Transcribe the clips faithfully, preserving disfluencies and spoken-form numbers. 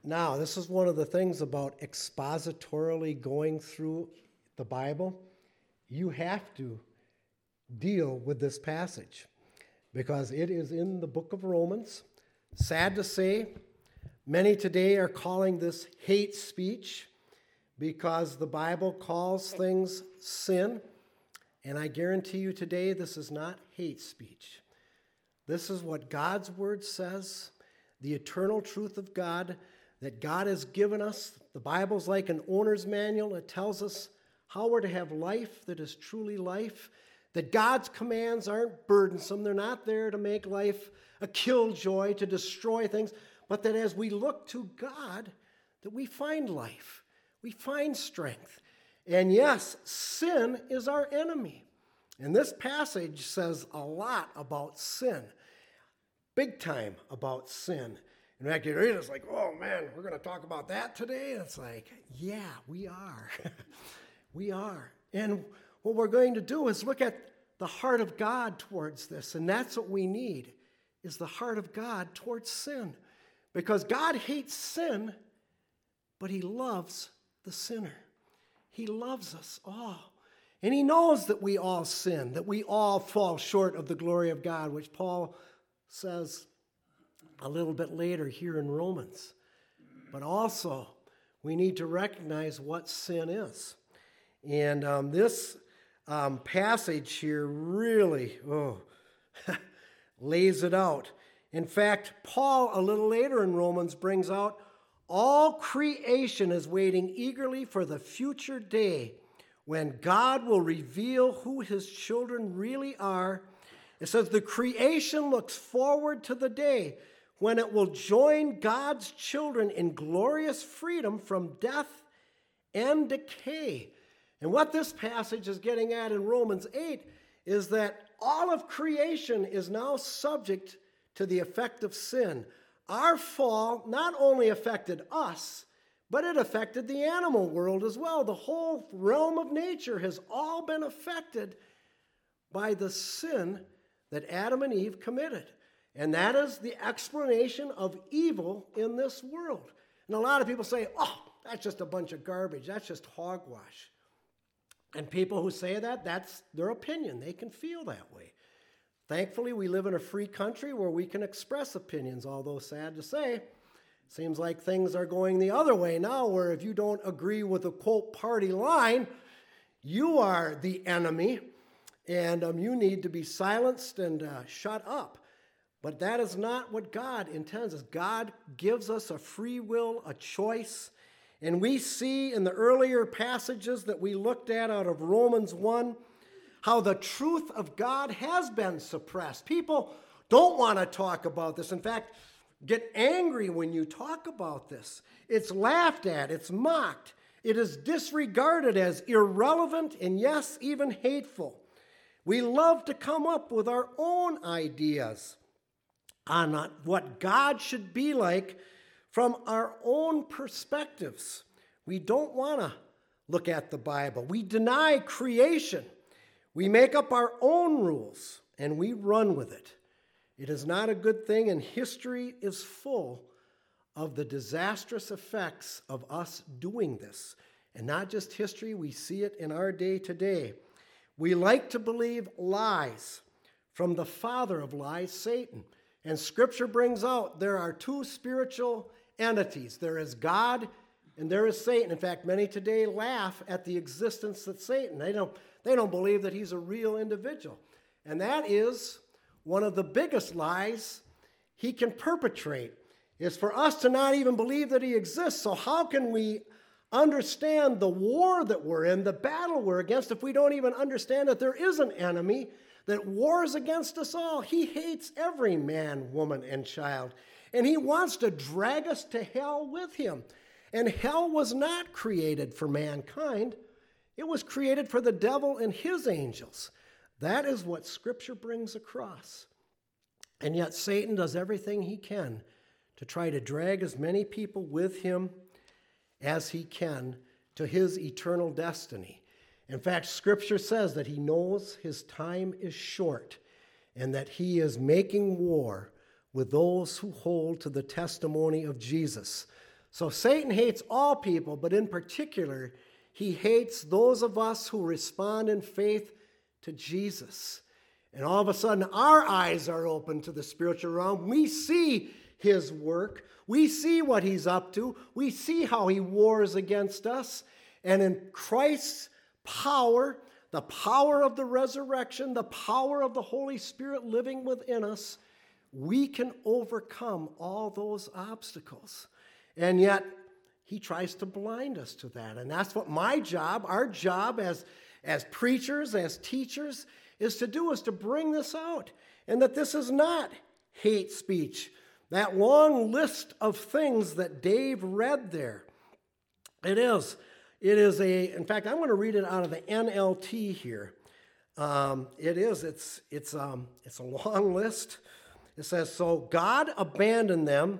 Now, this is one of the things about expositorily going through the Bible. You have to deal with this passage because it is in the book of Romans. Sad to say, many today are calling this hate speech because the Bible calls things sin. And I guarantee you today, this is not hate speech. This is what God's word says, the eternal truth of God that God has given us. The Bible's like an owner's manual. It tells us how we're to have life that is truly life, that God's commands aren't burdensome. They're not there to make life a killjoy, to destroy things, but that as we look to God, that we find life, we find strength. And yes, sin is our enemy. And this passage says a lot about sin, big time about sin. In fact, you read it, it's like, oh man, we're going to talk about that today? And it's like, yeah, we are. We are. And what we're going to do is look at the heart of God towards this. And that's what we need, is the heart of God towards sin. Because God hates sin, but he loves the sinner. He loves us all. And he knows that we all sin, that we all fall short of the glory of God, which Paul says a little bit later here in Romans. But also, we need to recognize what sin is. And um, this um, passage here really oh, lays it out. In fact, Paul, a little later in Romans, brings out, all creation is waiting eagerly for the future day when God will reveal who his children really are. It says the creation looks forward to the day when it will join God's children in glorious freedom from death and decay. And what this passage is getting at in Romans eight is that all of creation is now subject to the effect of sin. Our fall not only affected us, but it affected the animal world as well. The whole realm of nature has all been affected by the sin that Adam and Eve committed. And that is the explanation of evil in this world. And a lot of people say, oh, that's just a bunch of garbage. That's just hogwash. And people who say that, that's their opinion. They can feel that way. Thankfully, we live in a free country where we can express opinions, although sad to say, seems like things are going the other way now, where if you don't agree with the quote party line, you are the enemy, and um, you need to be silenced and uh, shut up. But that is not what God intends. God gives us a free will, a choice. And we see in the earlier passages that we looked at out of Romans one, how the truth of God has been suppressed. People don't want to talk about this. In fact, get angry when you talk about this. It's laughed at. It's mocked. It is disregarded as irrelevant and, yes, even hateful. We love to come up with our own ideas on what God should be like from our own perspectives. We don't want to look at the Bible. We deny creation. We make up our own rules, and we run with it. It is not a good thing, and history is full of the disastrous effects of us doing this. And not just history, we see it in our day today. We like to believe lies from the father of lies, Satan. And Scripture brings out there are two spiritual entities. There is God and there is Satan. In fact, many today laugh at the existence of Satan. They don't, they don't believe that he's a real individual. And that is one of the biggest lies he can perpetrate, is for us to not even believe that he exists. So how can we understand the war that we're in, the battle we're against, if we don't even understand that there is an enemy that wars against us all? He hates every man, woman, and child. And he wants to drag us to hell with him. And hell was not created for mankind. It was created for the devil and his angels. That is what Scripture brings across. And yet Satan does everything he can to try to drag as many people with him as he can to his eternal destiny. In fact, Scripture says that he knows his time is short and that he is making war with those who hold to the testimony of Jesus. So Satan hates all people, but in particular, he hates those of us who respond in faith to Jesus. And all of a sudden, our eyes are open to the spiritual realm. We see his work. We see what he's up to. We see how he wars against us. And in Christ's power, the power of the resurrection, the power of the Holy Spirit living within us, we can overcome all those obstacles. And yet, he tries to blind us to that. And that's what my job, our job as, as preachers, as teachers, is to do, is to bring this out. And that this is not hate speech. That long list of things that Dave read there. It is. It is a, in fact, I'm going to read it out of the N L T here. Um, it is, it's, it's, um, it's a long list. It says, so God abandoned them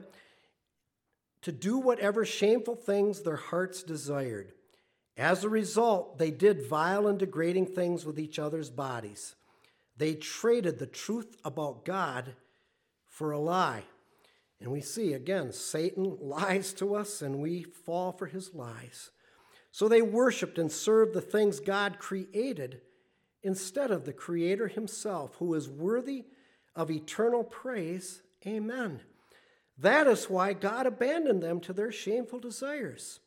to do whatever shameful things their hearts desired. As a result, they did vile and degrading things with each other's bodies. They traded the truth about God for a lie. And we see, again, Satan lies to us and we fall for his lies. So they worshiped and served the things God created instead of the Creator himself, who is worthy of eternal praise. Amen. That is why God abandoned them to their shameful desires.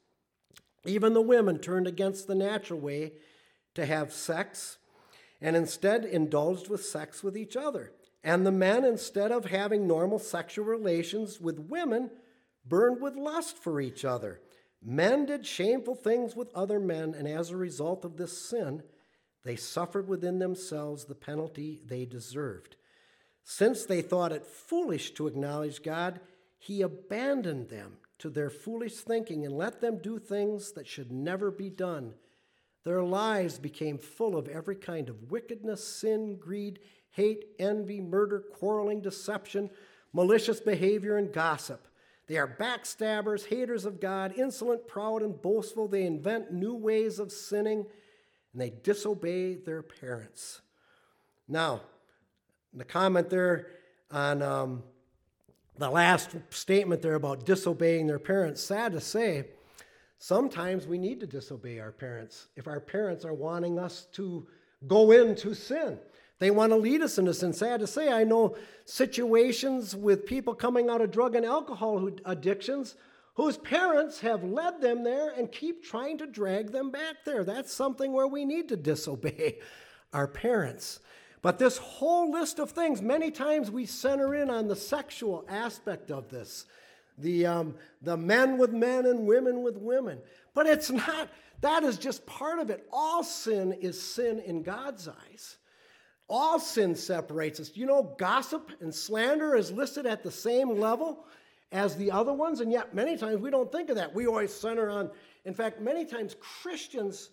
Even the women turned against the natural way to have sex and instead indulged with sex with each other. And the men, instead of having normal sexual relations with women, burned with lust for each other. Men did shameful things with other men, and as a result of this sin, they suffered within themselves the penalty they deserved. Since they thought it foolish to acknowledge God, he abandoned them to their foolish thinking and let them do things that should never be done. Their lives became full of every kind of wickedness, sin, greed, hate, envy, murder, quarreling, deception, malicious behavior, and gossip. They are backstabbers, haters of God, insolent, proud, and boastful. They invent new ways of sinning, and they disobey their parents. Now, the comment there on um, the last statement there about disobeying their parents, sad to say, sometimes we need to disobey our parents if our parents are wanting us to go into sin. They want to lead us into sin. Sad to say, I know situations with people coming out of drug and alcohol addictions whose parents have led them there and keep trying to drag them back there. That's something where we need to disobey our parents. But this whole list of things, many times we center in on the sexual aspect of this. The, um, the men with men and women with women. But it's not, that is just part of it. All sin is sin in God's eyes. All sin separates us. You know, gossip and slander is listed at the same level as the other ones, and yet many times we don't think of that. We always center on, in fact, many times Christians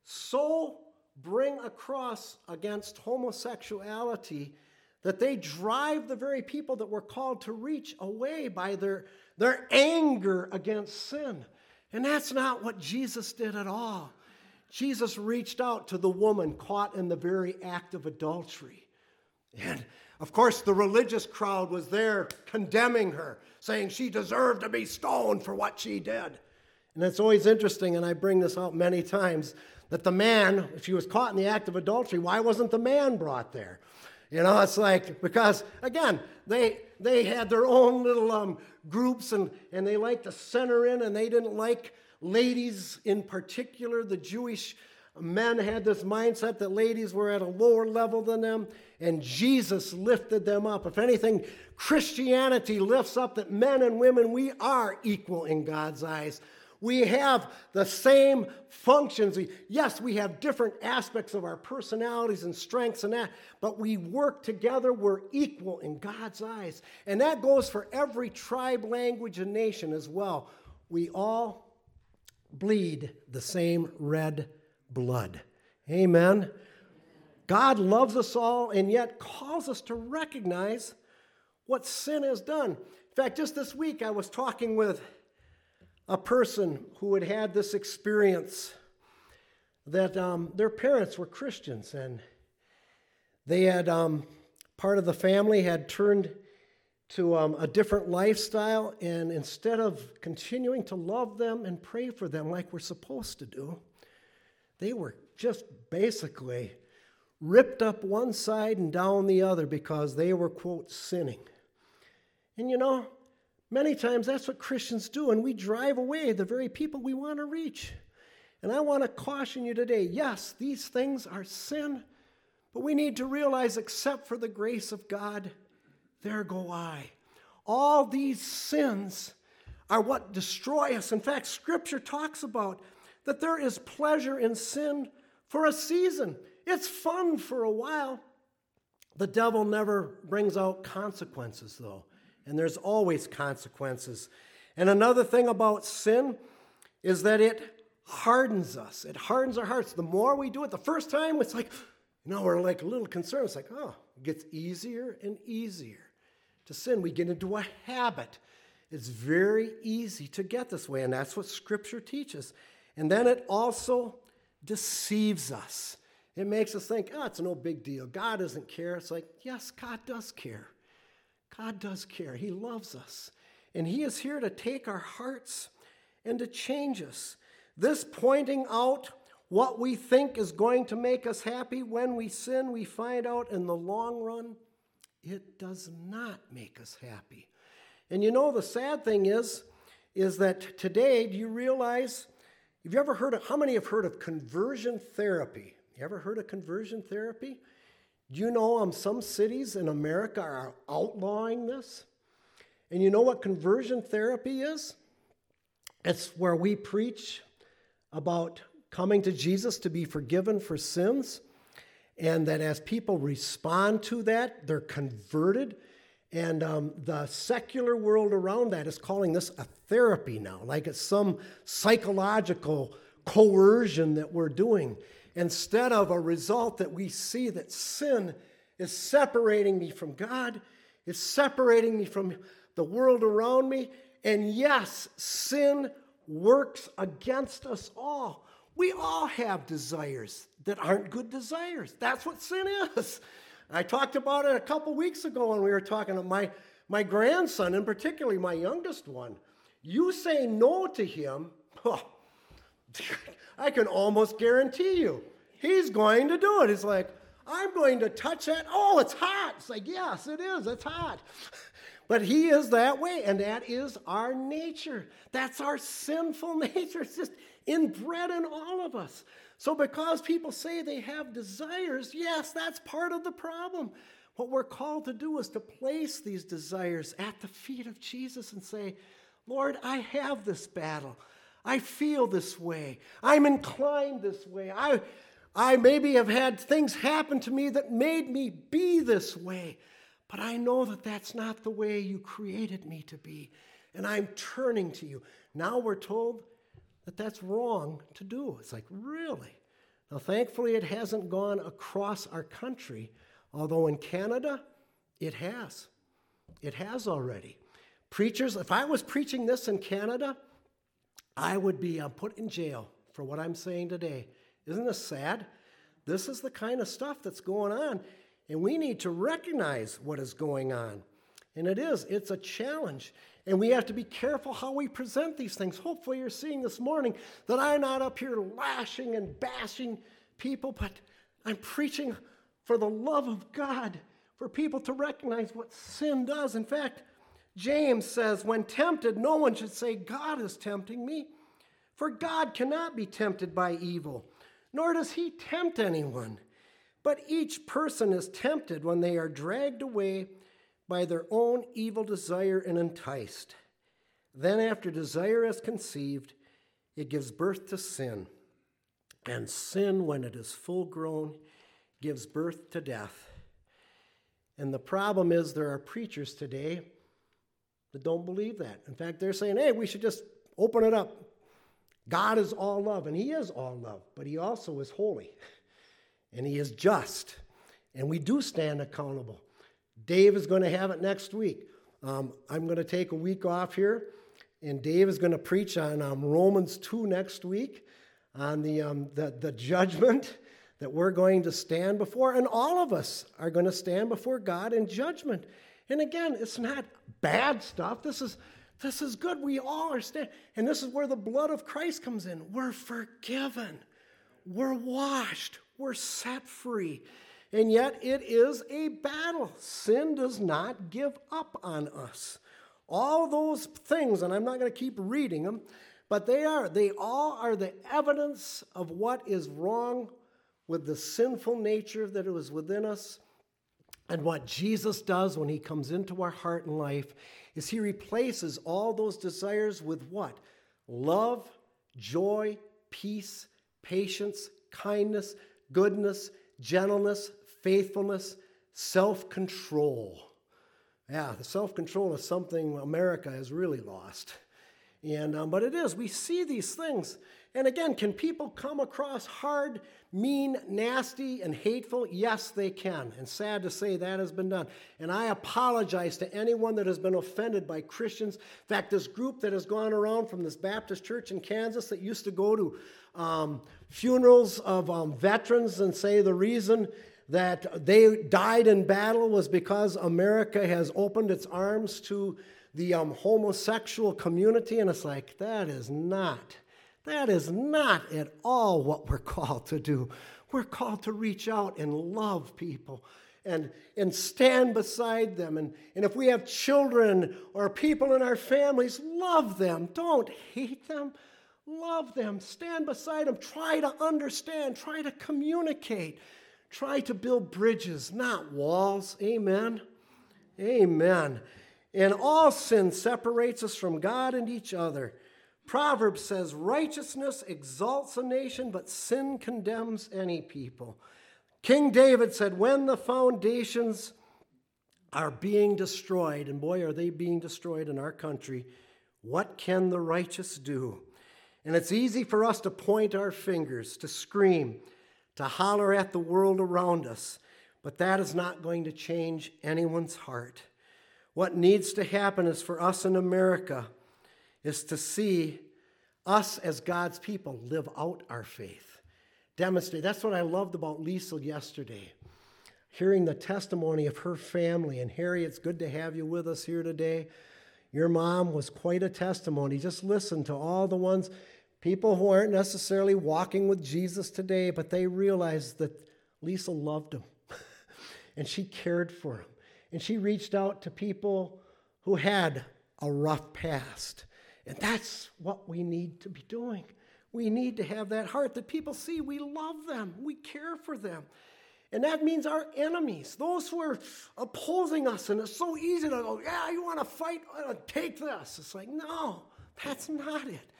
so bring across against homosexuality that they drive the very people that we're called to reach away by their, their anger against sin. And that's not what Jesus did at all. Jesus reached out to the woman caught in the very act of adultery. And, of course, the religious crowd was there condemning her, saying she deserved to be stoned for what she did. And it's always interesting, and I bring this out many times, that the man, if he was caught in the act of adultery, why wasn't the man brought there? You know, it's like, because, again, they they had their own little um, groups, and, and they liked to center in, and they didn't like ladies in particular. The Jewish men had this mindset that ladies were at a lower level than them, and Jesus lifted them up. If anything, Christianity lifts up that men and women, we are equal in God's eyes. We have the same functions. Yes, we have different aspects of our personalities and strengths and that, but we work together. We're equal in God's eyes. And that goes for every tribe, language, and nation as well. We all bleed the same red blood. Amen. God loves us all and yet calls us to recognize what sin has done. In fact, just this week I was talking with a person who had had this experience that um, their parents were Christians, and they had, um, part of the family had turned to um, a different lifestyle, and instead of continuing to love them and pray for them like we're supposed to do, they were just basically ripped up one side and down the other because they were, quote, sinning. And you know, many times that's what Christians do, and we drive away the very people we want to reach. And I want to caution you today, yes, these things are sin, but we need to realize, except for the grace of God, there go I. All these sins are what destroy us. In fact, Scripture talks about that there is pleasure in sin for a season. It's fun for a while. The devil never brings out consequences, though. And there's always consequences. And another thing about sin is that it hardens us. It hardens our hearts. The more we do it, the first time, it's like, you know, we're like a little concerned. It's like, oh, it gets easier and easier to sin. We get into a habit. It's very easy to get this way, and that's what Scripture teaches. And then it also deceives us. It makes us think, oh, it's no big deal. God doesn't care. It's like, yes, God does care. God does care. He loves us. And He is here to take our hearts and to change us. This pointing out what we think is going to make us happy when we sin, we find out in the long run, it does not make us happy. And you know, the sad thing is, is that today, do you realize, have you ever heard of, how many have heard of conversion therapy? You ever heard of conversion therapy? Do you know um, some cities in America are outlawing this? And you know what conversion therapy is? It's where we preach about coming to Jesus to be forgiven for sins, and that as people respond to that, they're converted. And um, the secular world around that is calling this a therapy now, like it's some psychological coercion that we're doing, instead of a result that we see that sin is separating me from God, it's separating me from the world around me. And yes, sin works against us all. We all have desires that aren't good desires. That's what sin is. I talked about it a couple weeks ago when we were talking to my, my grandson, and particularly my youngest one. You say no to him, oh, I can almost guarantee you, he's going to do it. He's like, I'm going to touch that. Oh, it's hot. It's like, yes, it is. It's hot. But he is that way, and that is our nature. That's our sinful nature. It's just inbred in all of us. So because people say they have desires, yes, that's part of the problem. What we're called to do is to place these desires at the feet of Jesus and say, Lord, I have this battle. I feel this way. I'm inclined this way. I, I maybe have had things happen to me that made me be this way. But I know that that's not the way you created me to be, and I'm turning to you. Now we're told that that's wrong to do. It's like, really? Now, thankfully, it hasn't gone across our country, although in Canada, it has. It has already. Preachers, if I was preaching this in Canada, I would be uh, put in jail for what I'm saying today. Isn't this sad? This is the kind of stuff that's going on. And we need to recognize what is going on. And it is, it's a challenge. And we have to be careful how we present these things. Hopefully you're seeing this morning that I'm not up here lashing and bashing people, but I'm preaching for the love of God, for people to recognize what sin does. In fact, James says, when tempted, no one should say, God is tempting me. For God cannot be tempted by evil, nor does he tempt anyone. But each person is tempted when they are dragged away by their own evil desire and enticed. Then after desire is conceived, it gives birth to sin. And sin, when it is full grown, gives birth to death. And the problem is there are preachers today that don't believe that. In fact, they're saying, hey, we should just open it up. God is all love, and he is all love, but he also is holy. And he is just, and we do stand accountable. Dave is going to have it next week. Um, I'm going to take a week off here, and Dave is going to preach on um, Romans two next week, on the, um, the, the judgment that we're going to stand before, and all of us are going to stand before God in judgment. And again, it's not bad stuff. This is, this is good. We all are stand. And this is where the blood of Christ comes in. We're forgiven. We're washed. We're set free. And yet it is a battle. Sin does not give up on us. All those things, and I'm not going to keep reading them, but they are, they all are the evidence of what is wrong with the sinful nature that was within us. And what Jesus does when he comes into our heart and life is he replaces all those desires with what? Love, joy, peace, patience, kindness, goodness, gentleness, faithfulness, self-control. Yeah, the self-control is something America has really lost. And um, but it is. We see these things. And again, can people come across hard, mean, nasty, and hateful? Yes, they can. And sad to say that has been done. And I apologize to anyone that has been offended by Christians. In fact, this group that has gone around from this Baptist church in Kansas that used to go to um, funerals of um, veterans and say the reason that they died in battle was because America has opened its arms to the um, homosexual community. And it's like, that is not... That is not at all what we're called to do. We're called to reach out and love people and, and stand beside them. And, and if we have children or people in our families, love them. Don't hate them. Love them. Stand beside them. Try to understand. Try to communicate. Try to build bridges, not walls. Amen. Amen. And all sin separates us from God and each other. Proverbs says, righteousness exalts a nation, but sin condemns any people. King David said, when the foundations are being destroyed, and boy, are they being destroyed in our country, what can the righteous do? And it's easy for us to point our fingers, to scream, to holler at the world around us, but that is not going to change anyone's heart. What needs to happen is for us in America is to see us as God's people live out our faith. Demonstrate. That's what I loved about Lisa yesterday. Hearing the testimony of her family. And Harry, it's good to have you with us here today. Your mom was quite a testimony. Just listen to all the ones, people who aren't necessarily walking with Jesus today, but they realized that Lisa loved him. And she cared for him. And she reached out to people who had a rough past. And that's what we need to be doing. We need to have that heart that people see we love them, we care for them. And that means our enemies, those who are opposing us. And it's so easy to go, yeah, you want to fight? Uh, take this. It's like, no, that's not it.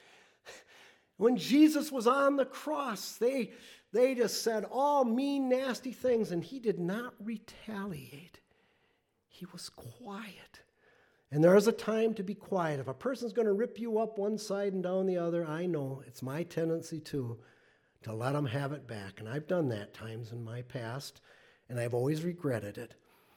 When Jesus was on the cross, they, they just said all mean, nasty things, and he did not retaliate. He was quiet. And there is a time to be quiet. If a person's going to rip you up one side and down the other, I know it's my tendency too, to let them have it back. And I've done that times in my past, and I've always regretted it.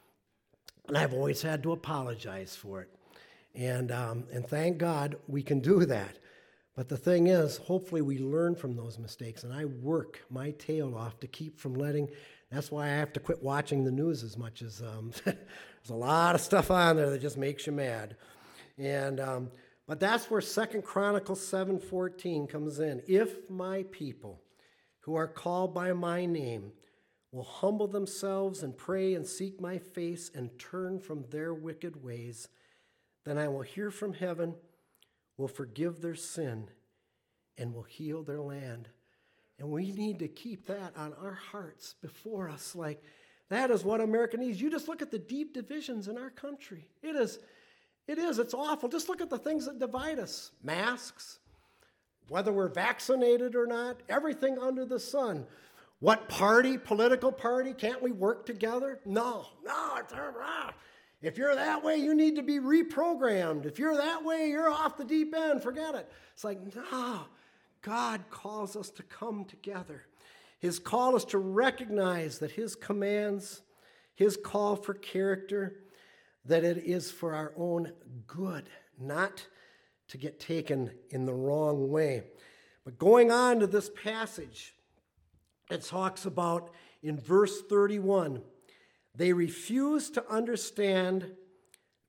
And I've always had to apologize for it. And, um, and thank God we can do that. But the thing is, hopefully we learn from those mistakes, and I work my tail off to keep from letting. That's why I have to quit watching the news as much as um, there's a lot of stuff on there that just makes you mad. And um, but that's where Second Chronicles seven fourteen comes in. If my people who are called by my name will humble themselves and pray and seek my face and turn from their wicked ways, then I will hear from heaven, will forgive their sin, and will heal their land. And we need to keep that on our hearts before us. Like, that is what America needs. You just look at the deep divisions in our country. It is, it is, it's awful. Just look at the things that divide us. Masks, whether we're vaccinated or not, everything under the sun. What party, political party, can't we work together? No, no, it's, uh, if you're that way, you need to be reprogrammed. If you're that way, you're off the deep end, forget it. It's like, no. God calls us to come together. His call is to recognize that his commands, his call for character, that it is for our own good, not to get taken in the wrong way. But going on to this passage, it talks about in verse thirty-one, they refuse to understand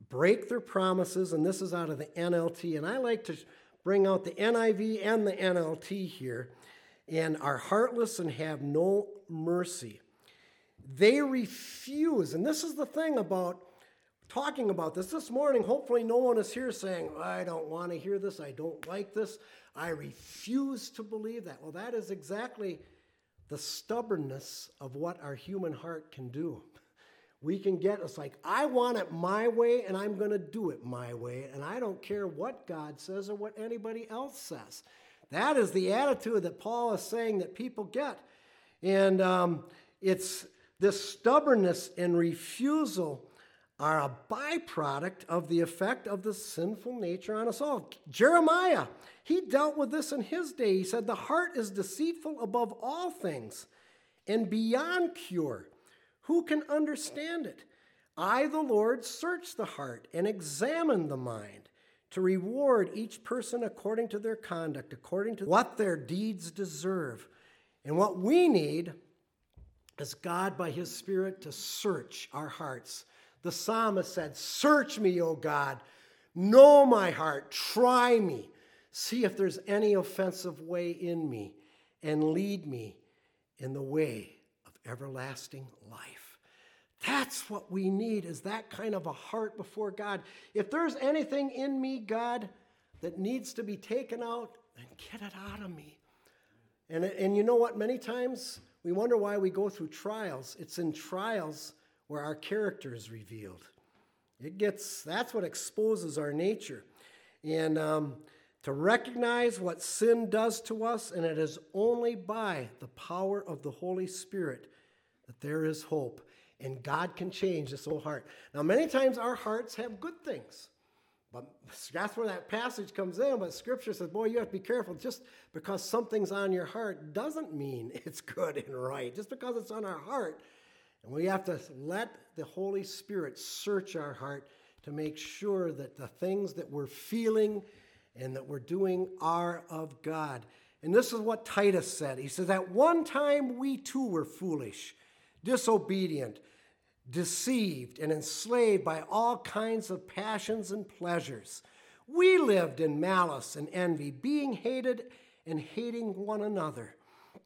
break their promises, and this is out of the N L T, and I like to bring out the N I V and the N L T here, and are heartless and have no mercy. They refuse, and this is the thing about talking about this this morning. Hopefully no one is here saying, I don't want to hear this, I don't like this, I refuse to believe that. Well, that is exactly the stubbornness of what our human heart can do. We can get, it's like, I want it my way, and I'm going to do it my way, and I don't care what God says or what anybody else says. That is the attitude that Paul is saying that people get. And um, it's this stubbornness and refusal are a byproduct of the effect of the sinful nature on us all. Jeremiah, he dealt with this in his day. He said, the heart is deceitful above all things and beyond cure. Who can understand it? I, the Lord, search the heart and examine the mind to reward each person according to their conduct, according to what their deeds deserve. And what we need is God, by his Spirit, to search our hearts. The psalmist said, search me, O God, know my heart, try me, see if there's any offensive way in me, and lead me in the way of everlasting life. That's what we need, is that kind of a heart before God. If there's anything in me, God, that needs to be taken out, then get it out of me. And, and you know what? Many times we wonder why we go through trials. It's in trials where our character is revealed. It gets, that's what exposes our nature. And um, to recognize what sin does to us, and it is only by the power of the Holy Spirit that there is hope. And God can change this whole heart. Now, many times our hearts have good things. But that's where that passage comes in. But Scripture says, boy, you have to be careful. Just because something's on your heart doesn't mean it's good and right. Just because it's on our heart. And we have to let the Holy Spirit search our heart to make sure that the things that we're feeling and that we're doing are of God. And this is what Titus said. He says, at one time we too were foolish, disobedient, deceived, and enslaved by all kinds of passions and pleasures. We lived in malice and envy, being hated and hating one another.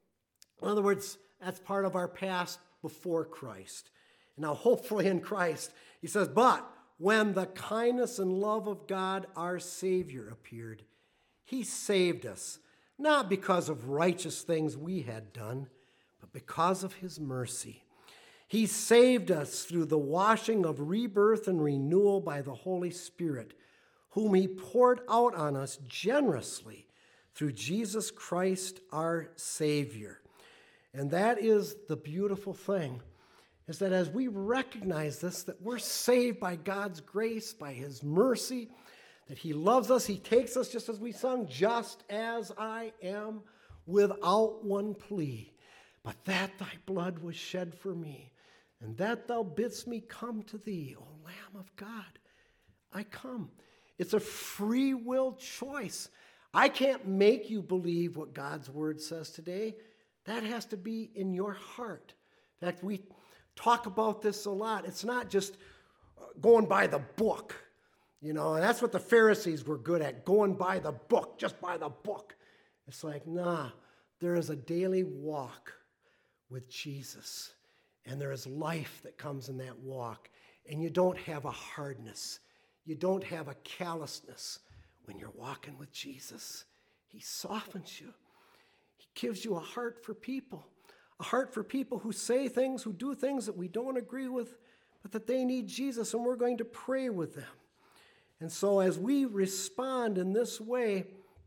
In other words, that's part of our past before Christ. And now, hopefully in Christ, he says, but when the kindness and love of God, our Savior, appeared, he saved us, not because of righteous things we had done, but because of his mercy. He saved us through the washing of rebirth and renewal by the Holy Spirit, whom he poured out on us generously through Jesus Christ our Savior. And that is the beautiful thing, is that as we recognize this, that we're saved by God's grace, by his mercy, that he loves us, he takes us, just as we sung, just as I am, without one plea, but that thy blood was shed for me, and that thou bidst me come to thee, O Lamb of God. I come. It's a free will choice. I can't make you believe what God's word says today. That has to be in your heart. In fact, we talk about this a lot. It's not just going by the book, you know, and that's what the Pharisees were good at, going by the book, just by the book. It's like, nah, there is a daily walk with Jesus. And there is life that comes in that walk. And you don't have a hardness. You don't have a callousness when you're walking with Jesus. He softens you. He gives you a heart for people. A heart for people who say things, who do things that we don't agree with, but that they need Jesus, and we're going to pray with them. And so as we respond in this way,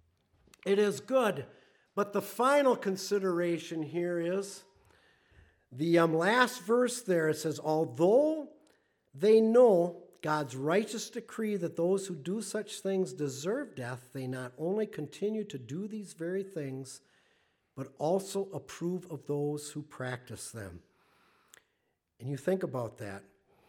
it is good. But the final consideration here is the um, last verse there. It says, although they know God's righteous decree that those who do such things deserve death, they not only continue to do these very things, but also approve of those who practice them. And you think about that.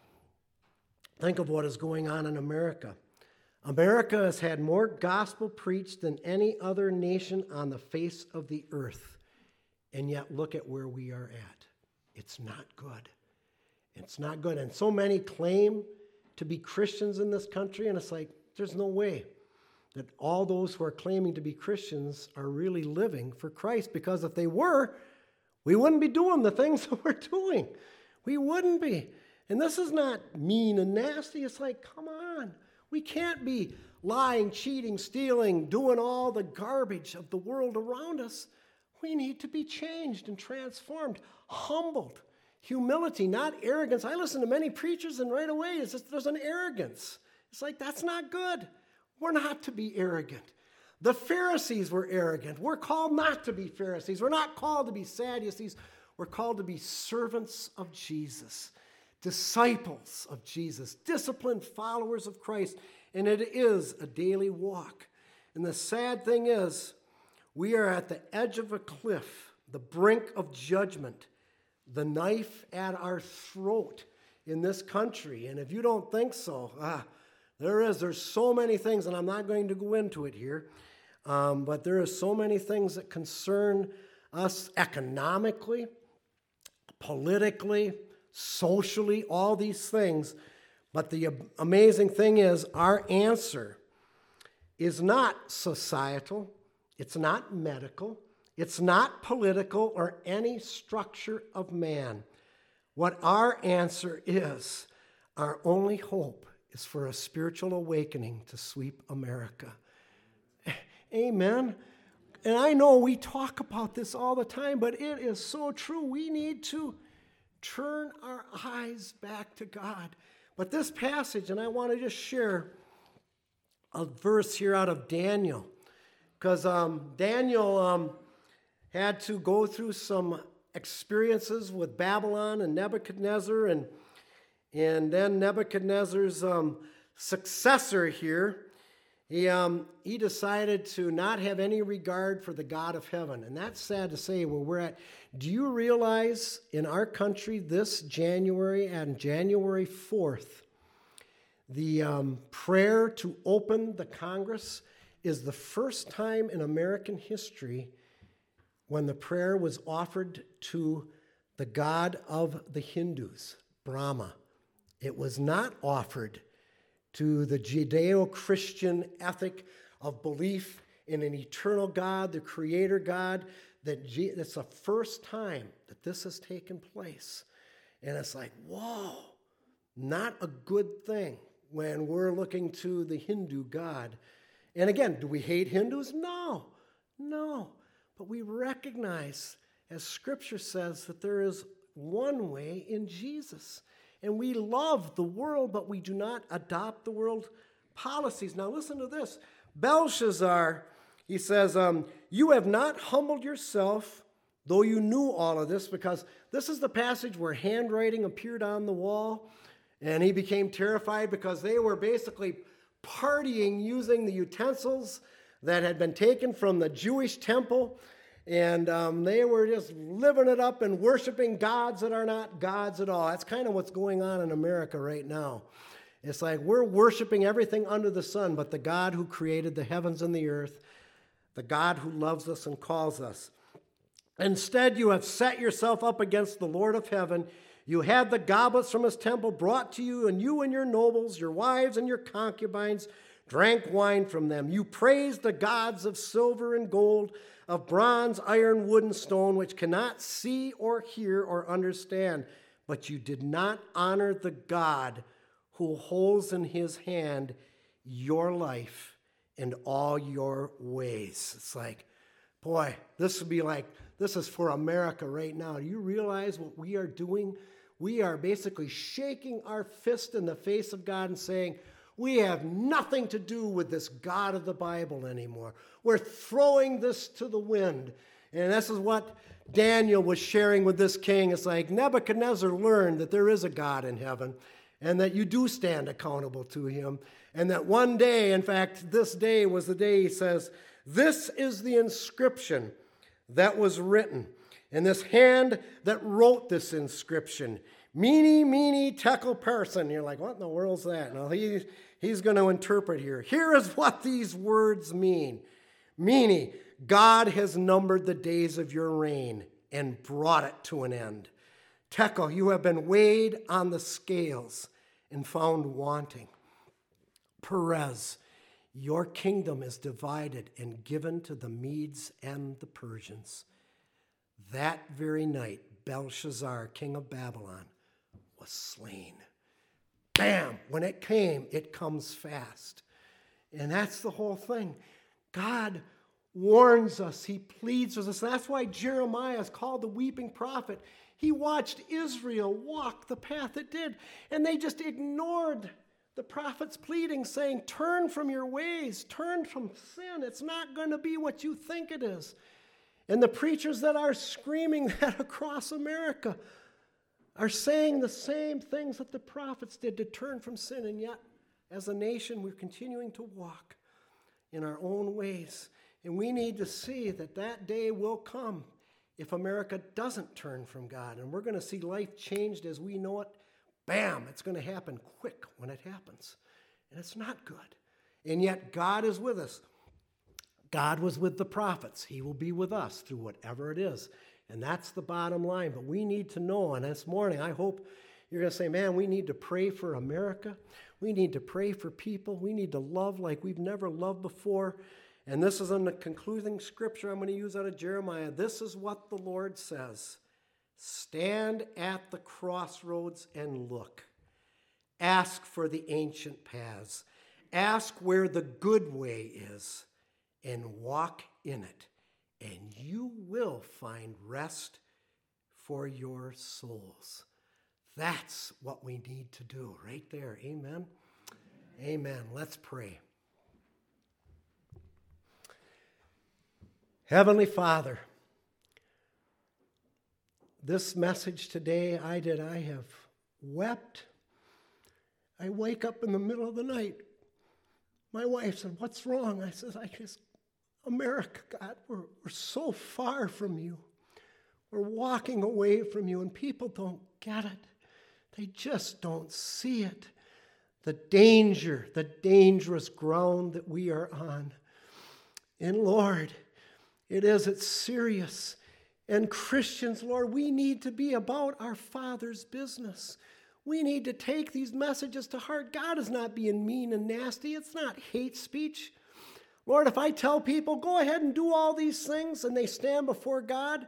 Think of what is going on in America. America has had more gospel preached than any other nation on the face of the earth. And yet look at where we are at. It's not good. It's not good. And so many claim to be Christians in this country, and it's like, there's no way that all those who are claiming to be Christians are really living for Christ, because if they were, we wouldn't be doing the things that we're doing. We wouldn't be. And this is not mean and nasty. It's like, come on. We can't be lying, cheating, stealing, doing all the garbage of the world around us. We need to be changed and transformed, humbled. Humility, not arrogance. I listen to many preachers, and right away it's just, there's an arrogance. It's like, that's not good. We're not to be arrogant. The Pharisees were arrogant. We're called not to be Pharisees. We're not called to be Sadducees. We're called to be servants of Jesus, disciples of Jesus, disciplined followers of Christ. And it is a daily walk. And the sad thing is, we are at the edge of a cliff, the brink of judgment, the knife at our throat in this country. And if you don't think so, ah, there is. There's so many things, and I'm not going to go into it here, um, but there are so many things that concern us economically, politically, socially, all these things. But the amazing thing is, our answer is not societal, it's not medical, it's not political or any structure of man. What our answer is, our only hope is for a spiritual awakening to sweep America. Amen. And I know we talk about this all the time, but it is so true. We need to turn our eyes back to God. But this passage, and I want to just share a verse here out of Daniel, because um, Daniel um, had to go through some experiences with Babylon and Nebuchadnezzar, and and then Nebuchadnezzar's um, successor here, he um, he decided to not have any regard for the God of heaven, and that's sad to say where we're at. Do you realize in our country this January, on January fourth, the um, prayer to open the Congress is the first time in American history when the prayer was offered to the god of the Hindus, Brahma. It was not offered to the Judeo-Christian ethic of belief in an eternal God, the creator God. That G- that's the first time that this has taken place. And it's like, whoa, not a good thing when we're looking to the Hindu God. And again, do we hate Hindus? No, no. But we recognize, as Scripture says, that there is one way in Jesus. And we love the world, but we do not adopt the world policies. Now listen to this. Belshazzar, he says, um, you have not humbled yourself, though you knew all of this, because this is the passage where handwriting appeared on the wall, and he became terrified because they were basically partying using the utensils that had been taken from the Jewish temple, and um, they were just living it up and worshiping gods that are not gods at all. That's kind of what's going on in America right now. It's like we're worshiping everything under the sun, but the God who created the heavens and the earth, the God who loves us and calls us. Instead, you have set yourself up against the Lord of heaven. You had the goblets from his temple brought to you, and you and your nobles, your wives and your concubines, drank wine from them. You praised the gods of silver and gold, of bronze, iron, wood, and stone, which cannot see or hear or understand. But you did not honor the God who holds in his hand your life and all your ways. It's like, boy, this would be like, this is for America right now. Do you realize what we are doing? We are basically shaking our fist in the face of God and saying, we have nothing to do with this God of the Bible anymore. We're throwing this to the wind. And this is what Daniel was sharing with this king. It's like Nebuchadnezzar learned that there is a God in heaven and that you do stand accountable to him. And that one day, in fact, this day was the day he says, this is the inscription that was written. And this hand that wrote this inscription, Mene, Mene, Tekel Parsin. You're like, what in the world's that? No, he, he's going to interpret here. Here is what these words mean. Mene, God has numbered the days of your reign and brought it to an end. Tekel, you have been weighed on the scales and found wanting. Perez, your kingdom is divided and given to the Medes and the Persians. That very night, Belshazzar, king of Babylon, was slain. Bam! When it came, it comes fast. And that's the whole thing. God warns us. He pleads with us. That's why Jeremiah is called the weeping prophet. He watched Israel walk the path it did, and they just ignored the prophet's pleading, saying, turn from your ways, turn from sin. It's not going to be what you think it is. And the preachers that are screaming that across America are saying the same things that the prophets did, to turn from sin. And yet, as a nation, we're continuing to walk in our own ways. And we need to see that that day will come if America doesn't turn from God. And we're going to see life changed as we know it. Bam! It's going to happen quick when it happens. And it's not good. And yet God is with us. God was with the prophets. He will be with us through whatever it is. And that's the bottom line. But we need to know, and this morning I hope you're going to say, man, we need to pray for America. We need to pray for people. We need to love like we've never loved before. And this is in the concluding scripture I'm going to use out of Jeremiah. This is what the Lord says. Stand at the crossroads and look. Ask for the ancient paths. Ask where the good way is and walk in it. And you will find rest for your souls. That's what we need to do right there. Amen. Amen. Let's pray. Heavenly Father, this message today, I did, I have wept. I wake up in the middle of the night. My wife said, what's wrong? I said, I just, America, God, we're, we're so far from you. We're walking away from you, and people don't get it. They just don't see it. The danger, the dangerous ground that we are on. And Lord, it is, it's serious. And Christians, Lord, we need to be about our Father's business. We need to take these messages to heart. God is not being mean and nasty. It's not hate speech. Lord, if I tell people, go ahead and do all these things, and they stand before God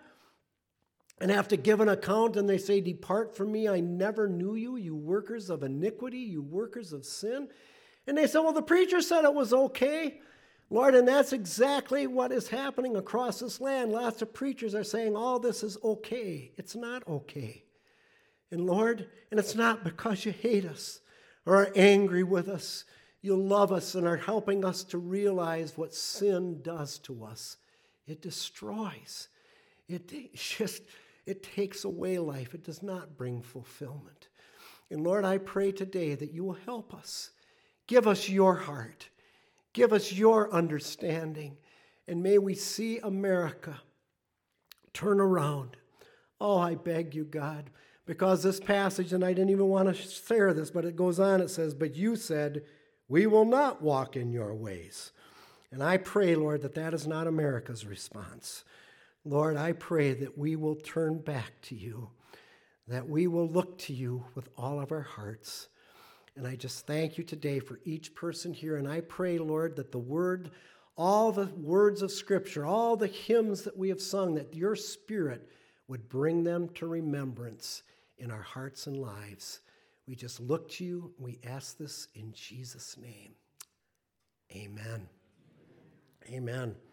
and have to give an account, and they say, depart from me, I never knew you, you workers of iniquity, you workers of sin. And they say, well, the preacher said it was okay. Lord, and that's exactly what is happening across this land. Lots of preachers are saying all this is okay. It's not okay. And Lord, and it's not because you hate us or are angry with us. You love us and are helping us to realize what sin does to us. It destroys. It just, it takes away life. It does not bring fulfillment. And Lord, I pray today that you will help us. Give us your heart. Give us your understanding, and may we see America turn around. Oh, I beg you, God, because this passage, and I didn't even want to share this, but it goes on, it says, but you said, we will not walk in your ways. And I pray, Lord, that that is not America's response. Lord, I pray that we will turn back to you, that we will look to you with all of our hearts. And I just thank you today for each person here. And I pray, Lord, that the word, all the words of Scripture, all the hymns that we have sung, that your Spirit would bring them to remembrance in our hearts and lives. We just look to you. We ask this in Jesus' name. Amen. Amen.